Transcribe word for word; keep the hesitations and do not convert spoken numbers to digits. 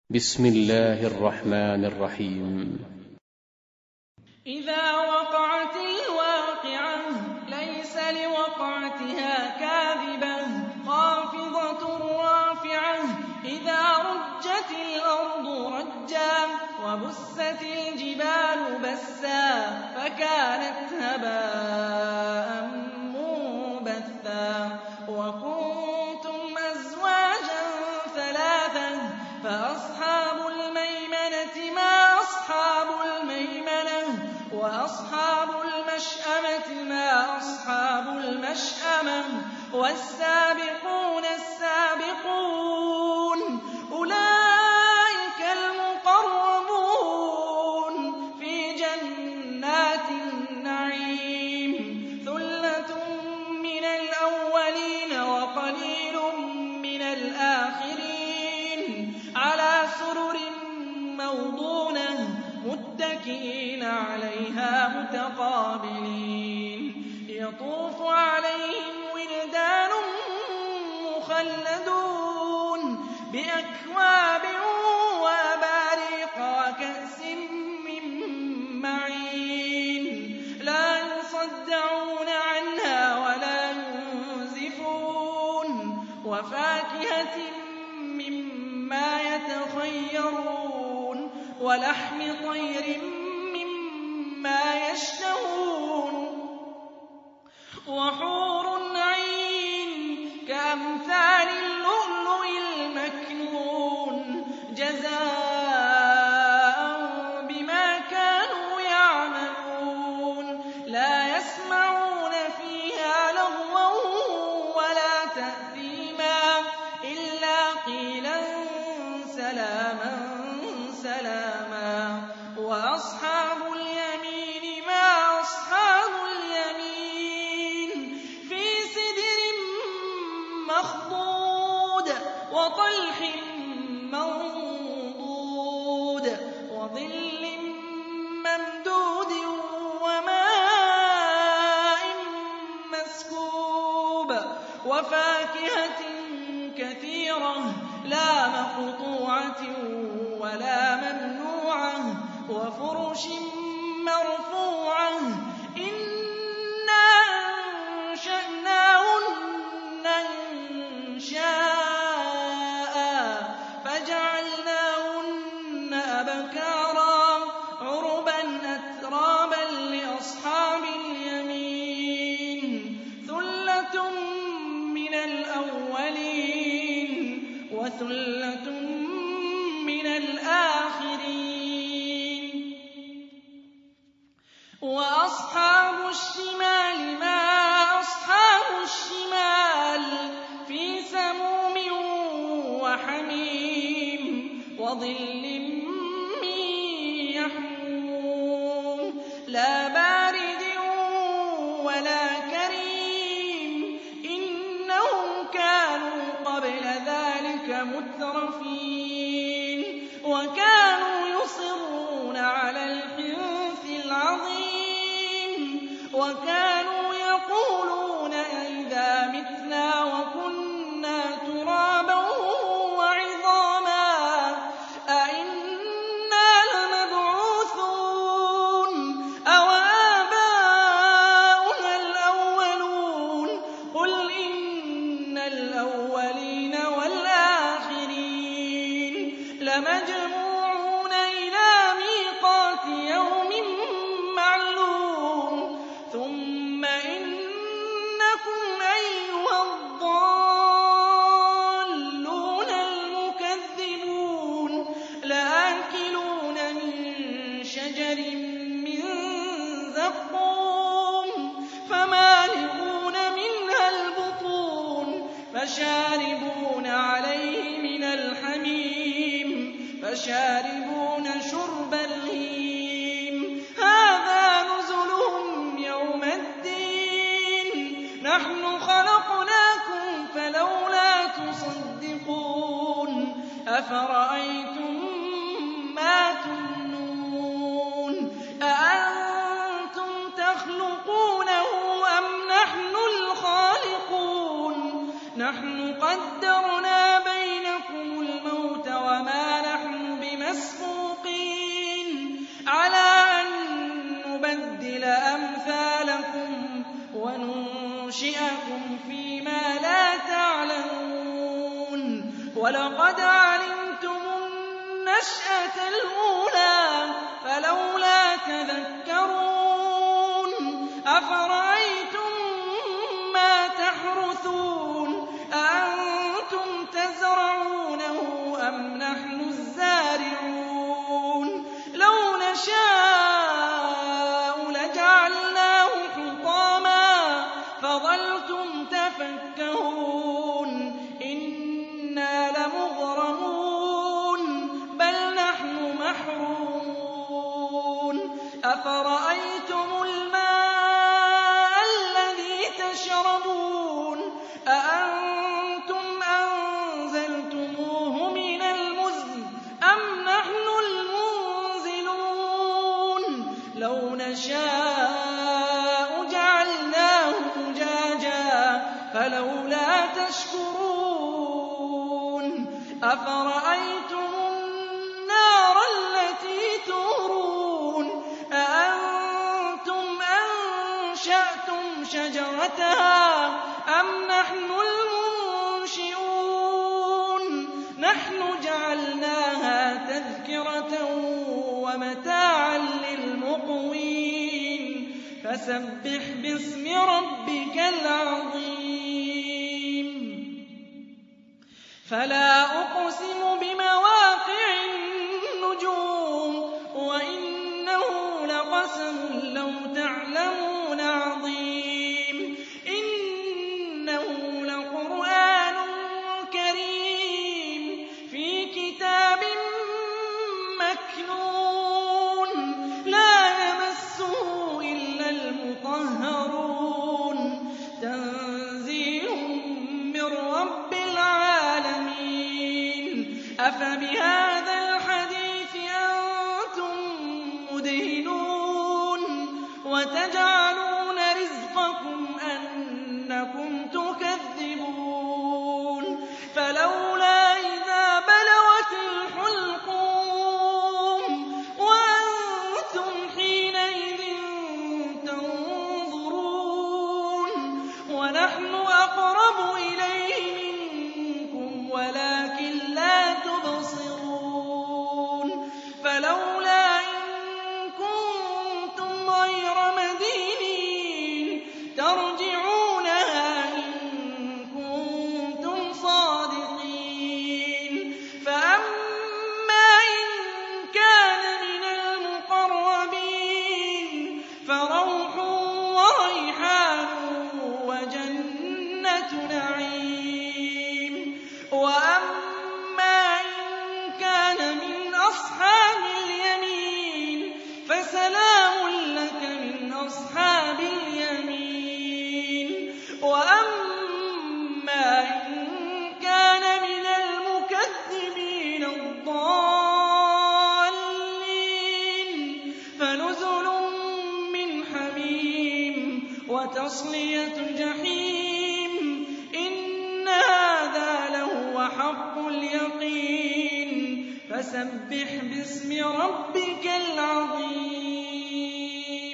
بسم الله الرحمن الرحيم. إذا وقعت الواقعة ليس لوقعتها كاذبة خافضة رافعة إذا رجت الأرض رجا وبست الجبال بسا فكانت هباء منبثا وكنتم أزواجا ثلاثا فأصحاب الميمنة ما أصحاب الميمنة وأصحاب المشأمة ما أصحاب المشأمة والسابقون السابقون أولئك المقربون في جنات النعيم ثلة من الأولين وقليل من الآخرين على سرر موضونة متكئين عليها متقابلين يطوف عليهم ولدان مخلدون بأكواب وأباريق وكأس من معين لا يصدعون عنها ولا ينزفون وفاكهة مما يتخيرون ولحم طير مما يشتهون وحور عين كأمثال اللؤلؤ المكنون جزاء بما كانوا يعملون لا يسمعون فيها لغوا ولا تأثيما إلا قيلا سلاما سلاما وأصحاب اليمين ما أصحاب اليمين في سدر مخضود وطلح منضود وظل ممدود وماء مسكوب وفاكهة كثيرة لا مقطوعة ولا ممنوعة وفرش مرفوعة إنا أنشأناهن إنشاء فجعلناهن أبكارا عربا أترابا لأصحاب اليمين ثلة من الأولين وثلة من الآخرين وأصحاب الشمال ما أصحاب الشمال في سموم وحميم وظل من يحموم لا بارد ولا كريم إنهم كانوا قبل ذلك مترفين وكانوا يصرون على الحنث العظيم وكانوا يقولون أئذا متنا وكنا ترابا وعظاما أئنا لمبعوثون أو آباؤنا الأولون قل إن الأولين والآخرين لمجموعون إلى ميقات يوم معلوم ثم إنكم أيها الضالون المكذبون لآكلون من شجر من زقوم فمالئون منها البطون فشاربون عليه من الحميم فشاربون شرب الهيم هذا نزلهم يوم الدين نحن خلقناكم فلولا تصدقون أفرأيتم ما تمنون أأنتم تخلقونه أم نحن الخالقون نحن قدرنا بينكم الموت وما نحن وَلَقَدْ عَلِمْتُمُ النَّشْأَةَ الْأُولَىٰ فَلَوْلَا تَذَكَّرُونَ أَفَرَأَيْتُم مَّا تَحْرُثُونَ أَأَنتُمْ تَزْرَعُونَهُ أَمْ نَحْنُ الزَّارِعُونَ لَوْ نَشَاءُ لَجَعَلْنَاهُ حُطَامًا فَظَلْتُمْ تَفَكَّهُونَ إِنَّا لَمُغْرَمُونَ بَلْ نَحْنُ مَحْرُومُونَ أَفَرَأَيْتُمُ الْمَاءَ الَّذِي تَشْرَبُونَ أَأَنتُمْ أَنزَلْتُمُوهُ مِنَ الْمُزْنِ أَمْ نَحْنُ الْمُنزِلُونَ لَوْ نَشَاءُ جَعَلْنَاهُ أُجَاجًا فَلَوْلَا تَشْكُرُونَ أَفَرَأَيْتُمُ النَّارَ الَّتِي تُورُونَ أَأَنتُمْ أَنشَأْتُمْ شَجَرَتَهَا أَمْ نَحْنُ الْمُنشِئُونَ نَحْنُ جَعَلْنَاهَا تَذْكِرَةً وَمَتَاعًا لِّلْمُقْوِينَ فَسَبِّحْ بِاسْمِ رَبِّكَ الْعَظِيمِ فَلَا أُقْسِمُ بِمَوَاقِعِ النُّجُومِ وَإِنَّهُ لَقَسَمٌ لَّوْ تَعْلَمُونَ عَظِيمٌ إِنَّهُ لَقُرْآنٌ كَرِيمٌ فِي كِتَابٍ مَّكْنُونٍ لَّا يَمَسُّهُ إِلَّا الْمُطَهَّرُونَ تَنزِيلٌ مِّن رَّبِّ الْعَالَمِينَ أَفَبِهَٰذَا الْحَدِيثِ أَنتُم مُّدْهِنُونَ وَتَجْعَلُونَ رِزْقَكُمْ أَنَّكُمْ تُكَذِّبُونَ فَلَوْلَا إِذَا بَلَغَتِ الْحُلْقُومَ وَأَنتُمْ حِينَئِذٍ تَنظُرُونَ وَنَحْنُ أَقْرَبُ إِلَيْهِ مِنكُمْ وَلَٰكِن لَّا تُبْصِرُونَ فَلَوْلَا إِن كُنتُمْ غَيْرَ مَدِينِينَ تَرْجِعُونَهَا إِن كُنتُمْ صَادِقِينَ فَأَمَّا إِن كَانَ مِنَ الْمُقَرَّبِينَ فَرَوْحٌ وَرَيْحَانٌ وَجَنَّةُ نَعِيمٍ وَأَمَّا إِن كَانَ مِنْ أَصْحَابِ الْيَمِينِ فَسَلَامٌ لَّكَ مِنْ أَصْحَابِ الْيَمِينِ وَأَمَّا إِن كَانَ مِنَ الْمُكَذِّبِينَ الضَّالِّينَ فَنُزُلٌ مِّنْ حَمِيمٍ وَتَصْلِيَةُ جَحِيمٍ إِنَّ هَٰذَا لَهُوَ حَقُّ الْيَقِينِ فَسَبِّحْ بِاسْمِ رَبِّكَ الْعَظِيمِ